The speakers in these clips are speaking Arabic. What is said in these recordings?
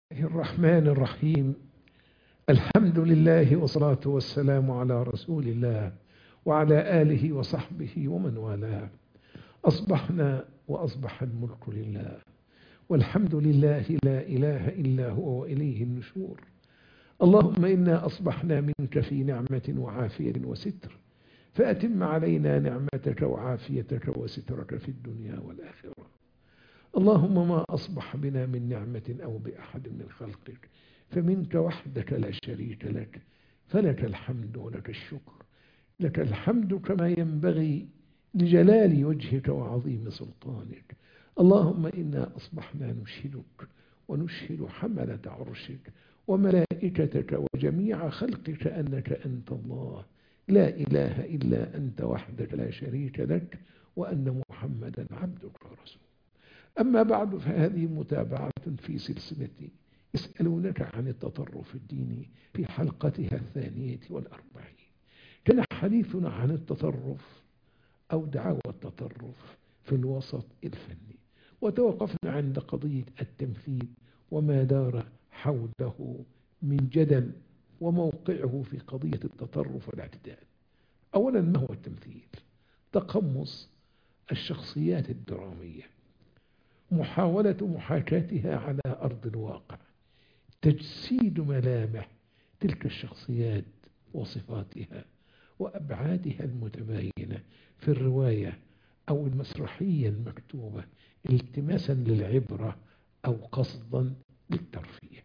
الرحمن الرحيم. الحمد لله والصلاة والسلام على رسول الله وعلى آله وصحبه ومن والاه. أصبحنا وأصبح الملك لله، والحمد لله لا إله إلا هو وإليه النشور. اللهم إنا أصبحنا منك في نعمة وعافية وستر، فأتم علينا نعمتك وعافيتك وسترك في الدنيا والآخرة. اللهم ما أصبح بنا من نعمة أو بأحد من خلقك فمنك وحدك لا شريك لك، فلك الحمد ولك الشكر. لك الحمد كما ينبغي لجلال وجهك وعظيم سلطانك. اللهم إنا أصبحنا نشهدك ونشهد حملة عرشك وملائكتك وجميع خلقك أنك أنت الله لا إله إلا أنت وحدك لا شريك لك، وأن محمدا عبدك ورسولك. أما بعد، فهذه متابعة في سلسلة يسألونك عن التطرف الديني في حلقتها 42. كان حديثنا عن التطرف أو دعاوى التطرف في الوسط الفني، وتوقفنا عند قضية التمثيل وما دار حوله من جدل وموقعه في قضية التطرف والاعتدال. أولا، ما هو التمثيل؟ تقمص الشخصيات الدرامية، محاولة محاكاتها على أرض الواقع، تجسيد ملامح تلك الشخصيات وصفاتها وأبعادها المتباينة في الرواية أو المسرحية المكتوبة، التماسا للعبرة أو قصدا للترفيه.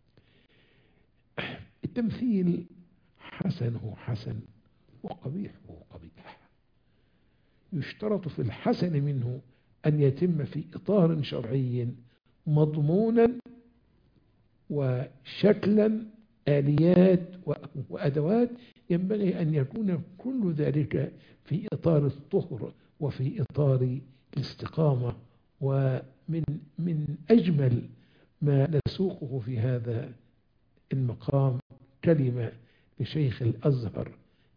التمثيل حسنه حسن وقبيحه قبيح. يشترط في الحسن منه أن يتم في إطار شرعي مضمونا وشكلا، آليات وأدوات، ينبغي أن يكون كل ذلك في إطار الطهر وفي إطار الاستقامة. ومن أجمل ما نسوقه في هذا المقام كلمة لشيخ الأزهر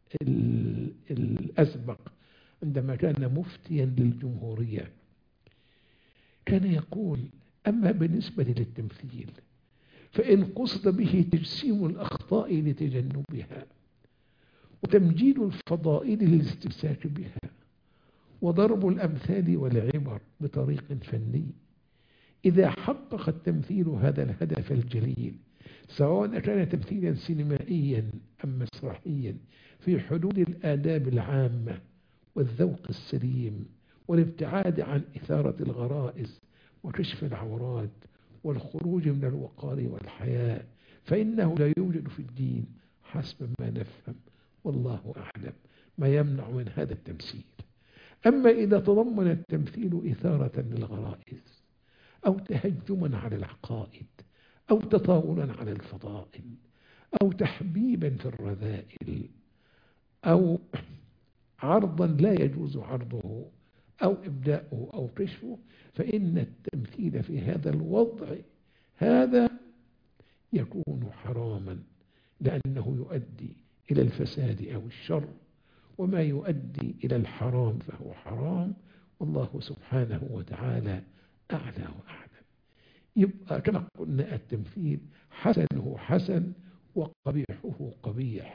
الأسبق عندما كان مفتيا للجمهورية، كان يقول: أما بالنسبة للتمثيل فإن قصد به تجسيم الأخطاء لتجنبها، وتمجيد الفضائل للاستمساك بها، وضرب الأمثال والعبر بطريق فني، إذا حقق التمثيل هذا الهدف الجليل، سواء كان تمثيلا سينمائيا أم مسرحيا، في حدود الآداب العامة والذوق السليم والابتعاد عن إثارة الغرائز وكشف العورات والخروج من الوقار والحياء، فإنه لا يوجد في الدين حسب ما نفهم، والله أعلم، ما يمنع من هذا التمثيل. أما إذا تضمن التمثيل إثارة للغرائز أو تهجما على العقائد أو تطاولا على الفضائل أو تحبيبا في الرذائل أو عرضا لا يجوز عرضه أو إبداؤه أو كشفه، فإن التمثيل في هذا الوضع هذا يكون حراما، لأنه يؤدي إلى الفساد أو الشر، وما يؤدي إلى الحرام فهو حرام، والله سبحانه وتعالى أعلى وأعلم. يبقى كما قلنا التمثيل حسنه حسن وقبيحه قبيح.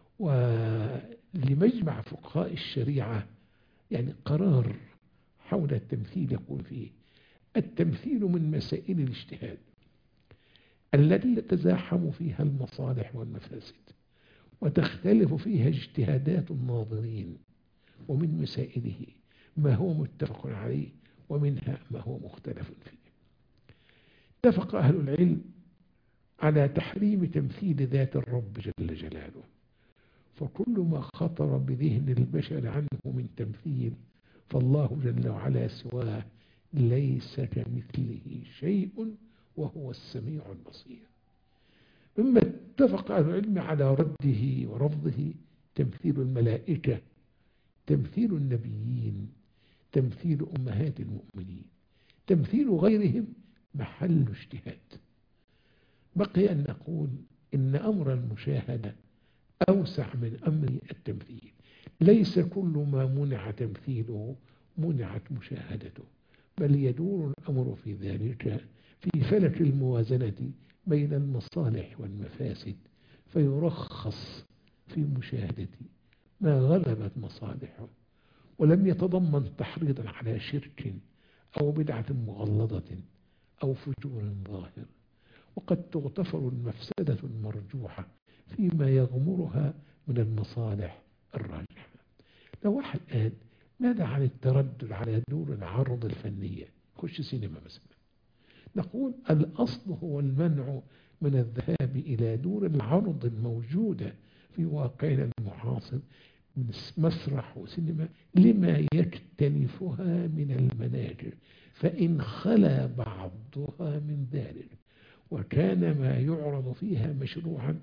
ولمجمع فقهاء الشريعة يعني قرار حول التمثيل، يقول فيه: التمثيل من مسائل الاجتهاد التي تتزاحم فيها المصالح والمفاسد وتختلف فيها اجتهادات الناظرين، ومن مسائله ما هو متفق عليه ومنها ما هو مختلف فيه. اتفق أهل العلم على تحريم تمثيل ذات الرب جل جلاله، فكل ما خطر بذهن البشر عنه من تمثيل فالله جل وعلا سواه ليس كمثله شيء وهو السميع البصير. مما اتفق أهل العلم على رده ورفضه تمثيل الملائكة، تمثيل النبيين، تمثيل أمهات المؤمنين، تمثيل غيرهم محل اجتهاد. بقي أن نقول إن أمر المشاهدة أوسع من أمر التمثيل. ليس كل ما منع تمثيله منعت مشاهدته، بل يدور الأمر في ذلك في فلك الموازنة بين المصالح والمفاسد، فيرخص في مشاهدة ما غلبت مصالحه، ولم يتضمن تحريضا على شرك أو بدعة مغلظة أو فجور ظاهر. وقد تغتفر المفسدة المرجوحة فيما يغمرها من المصالح الراجحة. لو واحد قال ماذا عن التردد على دور العرض الفنية، خش سينما مثلا، نقول الأصل هو المنع من الذهاب إلى دور العرض الموجودة في واقعنا المعاصر من مسرح وسينما لما يكتنفها من المناجر، فإن خلا بعضها من ذلك وكان ما يعرض فيها مشروعا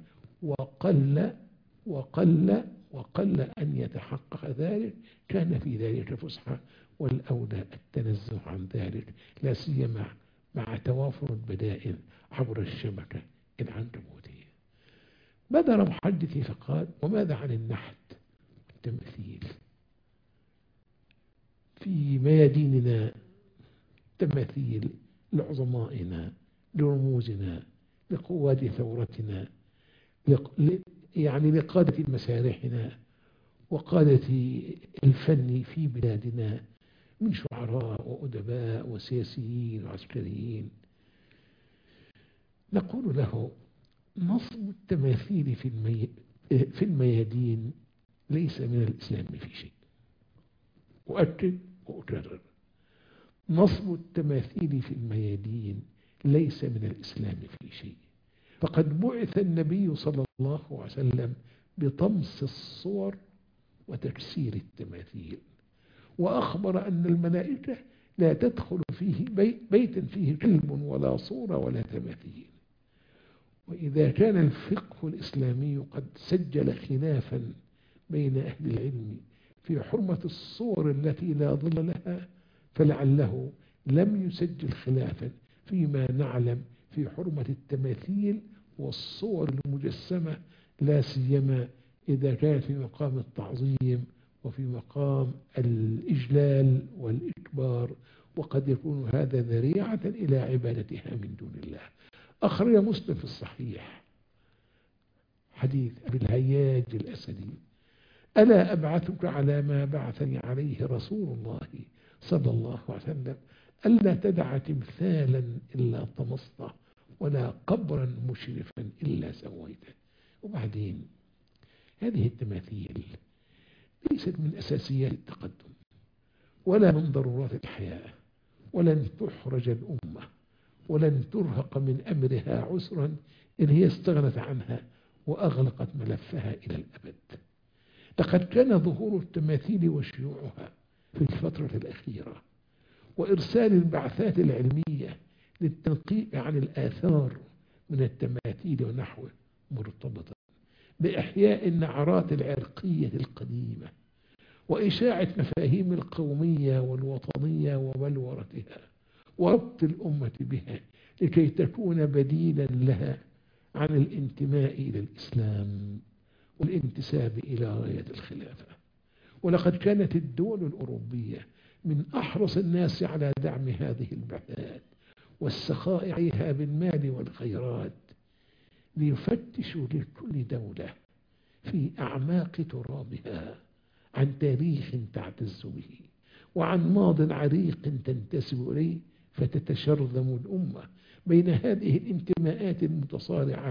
وقل أن يتحقق ذلك، كان في ذلك فسحة، والأولى التنزه عن ذلك، لا سيما مع توافر البدائل عبر الشبكة العنكبوتية. بدر محدثي فقال وماذا عن النحت والتمثيل في مياديننا، تماثيل لعظمائنا، لرموزنا، لقواد ثورتنا، يعني لقادة مسارحنا وقادة الفن في بلادنا من شعراء وأدباء وسياسيين وعسكريين. نقول له نصب التماثيل في الميادين ليس من الإسلام في شيء. أؤكد وأكرر، نصب التماثيل في الميادين ليس من الإسلام في شيء، فقد بعث النبي صلى الله عليه وسلم بطمس الصور وتكسير التماثيل، وأخبر أن الملائكة لا تدخل فيه بيتا فيه كلب ولا صورة ولا تماثيل. وإذا كان الفقه الإسلامي قد سجل خلافا بين أهل العلم في حرمة الصور التي لا ظل لها، فلعله لم يسجل خلافا فيما نعلم في حرمة التماثيل والصور المجسمة، لا سيما إذا كانت في مقام التعظيم وفي مقام الإجلال والإكبار، وقد يكون هذا ذريعة إلى عبادتها من دون الله. أخرج مسلم في الصحيح حديث أبي الهياج الأسدي: ألا أبعثك على ما بعثني عليه رسول الله صلى الله عليه وسلم، ألا تدع تمثالا إلا طمسته ولا قبرا مشرفا إلا سويته. وبعدين هذه التماثيل ليست من أساسيات التقدم ولا من ضرورات الحياة، ولن تحرج الأمة ولن ترهق من أمرها عسرا إن هي استغنت عنها وأغلقت ملفها إلى الأبد. لقد كان ظهور التماثيل وشيوعها في الفترة الأخيرة وإرسال البعثات العلمية للتنقيب عن الآثار من التماثيل ونحوه مرتبطة بإحياء النعرات العرقية القديمة وإشاعة مفاهيم القومية والوطنية وبلورتها وربط الأمة بها لكي تكون بديلا لها عن الانتماء إلى الإسلام والانتساب إلى راية الخلافة. ولقد كانت الدول الأوروبية من أحرص الناس على دعم هذه البعثات والسخاء عليها بالمال والخيرات، ليفتشوا لكل دولة في أعماق ترابها عن تاريخ تعتز به وعن ماض عريق تنتسب إليه، فتتشرذم الأمة بين هذه الانتماءات المتصارعة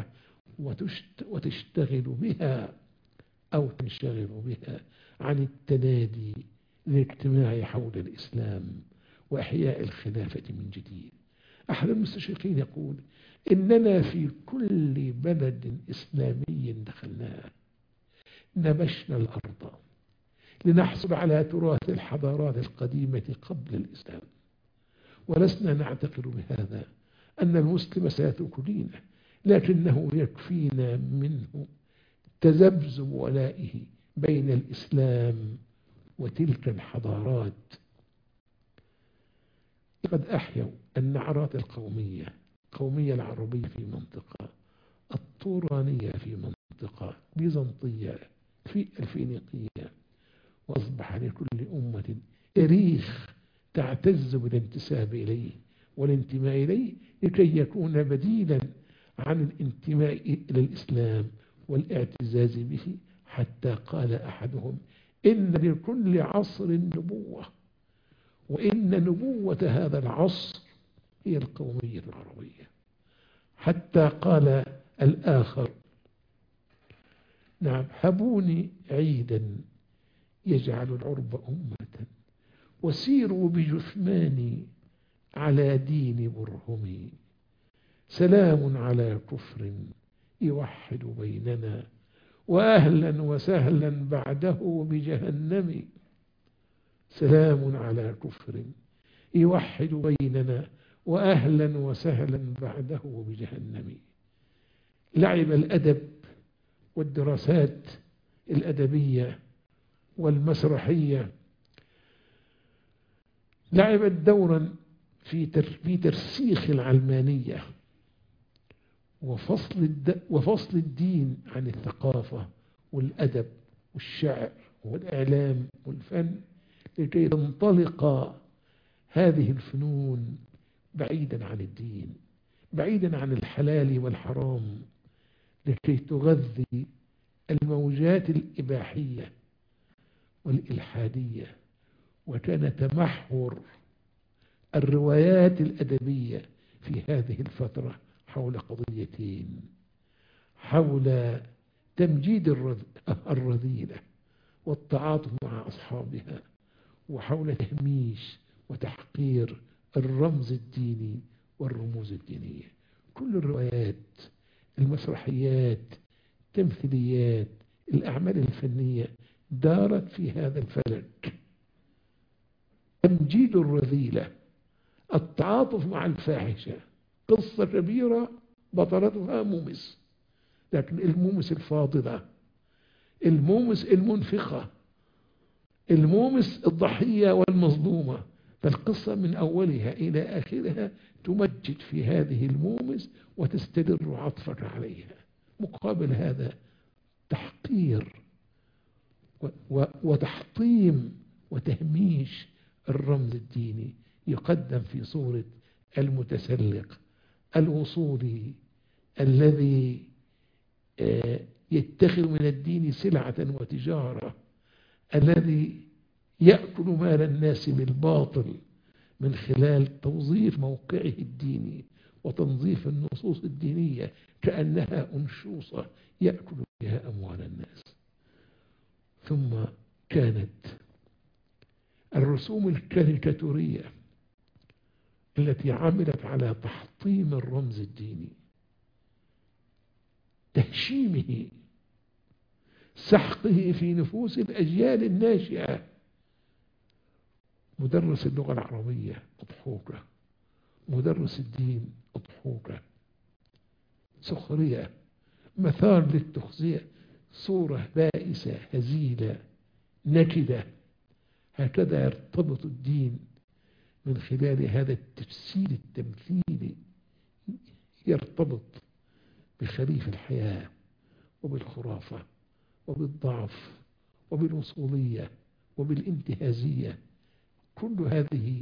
وتشتغل بها أو تنشغل بها عن التنادي للاجتماع حول الإسلام وإحياء الخلافة من جديد. أحد المستشرقين يقول إننا في كل بلد إسلامي دخلناه نبشنا الأرض لنحصل على تراث الحضارات القديمة قبل الإسلام، ولسنا نعتقد بهذا أن المسلم سيترك دينه، لكنه يكفينا منه تذبذب ولائه بين الإسلام وتلك الحضارات. قد أحيوا النعرات القومية العربية في منطقة، الطورانية في منطقة، بيزنطية في الفينيقية، وأصبح لكل أمة تاريخ تعتز بالانتساب إليه والانتماء إليه لكي يكون بديلا عن الانتماء إلى الإسلام والاعتزاز به، حتى قال أحدهم: إن لكل عصر نبوة، وإن نبوة هذا العصر هي القومية العربية. حتى قال الآخر: نعم، هبوني عيدا يجعل العرب أمة، وسيروا بجثماني على دين برهمي، سلام على كفر يوحد بيننا، وأهلا وسهلا بعده بجهنم. سلام على كفر يوحد بيننا، وأهلا وسهلا بعده بجهنم. لعب الأدب والدراسات الأدبية والمسرحية لعبت دورا في ترسيخ العلمانية وفصل الدين عن الثقافة والأدب والشعر والإعلام والفن، لكي تنطلق هذه الفنون بعيدا عن الدين، بعيدا عن الحلال والحرام، لكي تغذي الموجات الإباحية والإلحادية. وكان تمحور الروايات الأدبية في هذه الفترة حول قضيتين: حول تمجيد الرذيلة والتعاطف مع أصحابها، وحول تهميش وتحقير الرمز الديني والرموز الدينية. كل الروايات، المسرحيات، التمثيليات، الأعمال الفنية دارت في هذا الفلك: تمجيد الرذيلة، التعاطف مع الفاحشة. قصة كبيرة بطلتها مومس، لكن المومس الفاضلة، المومس المنفقة، المومس الضحية والمظلومة. فالقصة من أولها إلى آخرها تمجد في هذه المومس وتستدر عطفك عليها. مقابل هذا تحقير وتحطيم وتهميش الرمز الديني يقدم في صورة المتسلق الوصولي الذي يتخذ من الدين سلعة وتجارة، الذي يأكل مال الناس بالباطل من خلال توظيف موقعه الديني وتنظيف النصوص الدينية كأنها أنشوصة يأكل بها أموال الناس. ثم كانت الرسوم الكاريكاتورية التي عملت على تحطيم الرمز الديني، تهشيمه، سحقه في نفوس الأجيال الناشئة. مدرس اللغة العربية أضحوكة، مدرس الدين أضحوكة، سخرية، مثار للتخزية، صورة بائسة هزيلة نكدة. هكذا يرتبط الدين من خلال هذا التفسير التمثيلي، يرتبط بخريف الحياة وبالخرافة وبالضعف وبالوصولية وبالانتهازية. كل هذه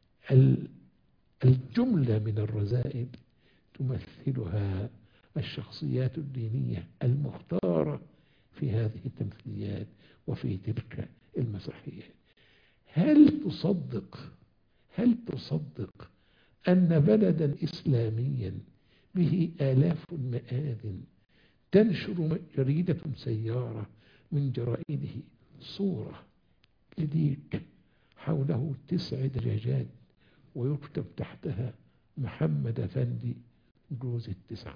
الجملة من الرذائل تمثلها الشخصيات الدينية المختارة في هذه التمثيليات وفي تلك المسرحيات. هل تصدق أن بلدا إسلاميا به آلاف المآذن تنشر جريدة سيارة من جرائده صورة لديك حوله 9 دجاجات ويكتب تحتها محمد أفندي جوز ال9؟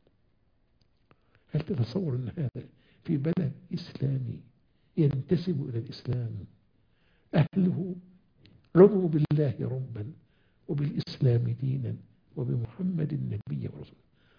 هل تتصور أن هذا في بلد إسلامي ينتسب إلى الإسلام، أهله رضوا بالله ربا وبالإسلام دينا وبمحمد النبي ورسوله؟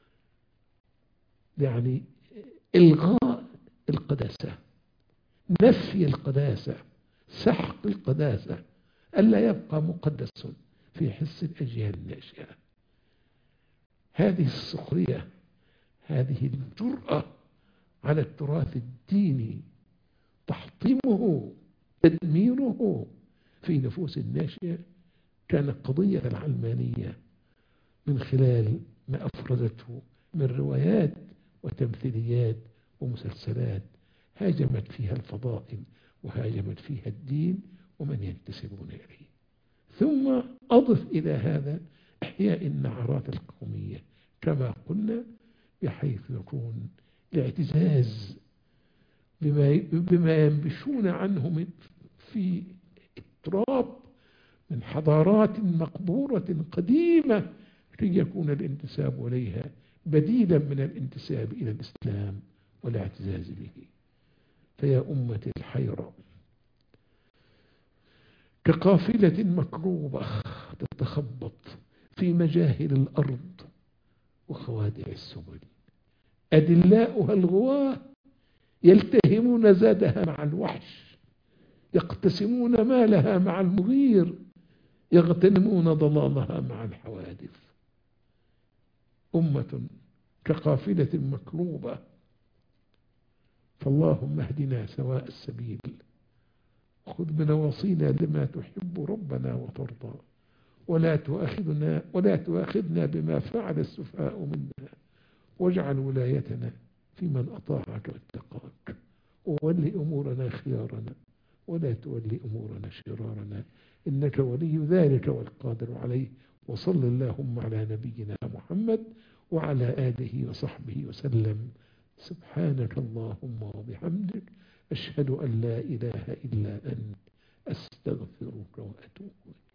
يعني إلغاء القداسة، نفي القداسة، سحق القداسة، ألا يبقى مقدس في حس الأجيال الناشئة. هذه السخرية، هذه الجرأة على التراث الديني، تحطيمه، تدميره في نفوس الناشئة، كانت قضية العلمانية من خلال ما أفردته من روايات وتمثيليات ومسلسلات هاجمت فيها الفضائل وهاجمت فيها الدين ومن ينتسبون إليه. ثم أضف إلى هذا إحياء النعرات القومية كما قلنا، بحيث يكون الاعتزاز بما ينبشون عنه في التراب من حضارات مقبورة قديمة، كي يكون الانتساب إليها بديلا من الانتساب إلى الإسلام والاعتزاز به. فيا أمة الحيرة، كقافلة مكروبة تتخبط في مجاهل الأرض وخوادع السبل، أدلاؤها الغواة يلتهمون زادها مع الوحش، يقتسمون مالها مع المغير، يغتنمون ضلالها مع الحوادث. أمة كقافلة مكروبة، فاللهم اهدنا سواء السبيل، خذ بنواصينا لما تحب ربنا وترضى، ولا تؤاخذنا بما فعل السفهاء منا، واجعل ولايتنا في من أطاعك واتقاك، وولي أمورنا خيارنا، ولا تولي أمورنا شرارنا، إنك ولي ذلك والقادر عليه. وصل اللهم على نبينا محمد وعلى آله وصحبه وسلم. سبحانك اللهم وبحمدك، أشهد أن لا إله إلا أنت، أستغفرك وأتوب إليك.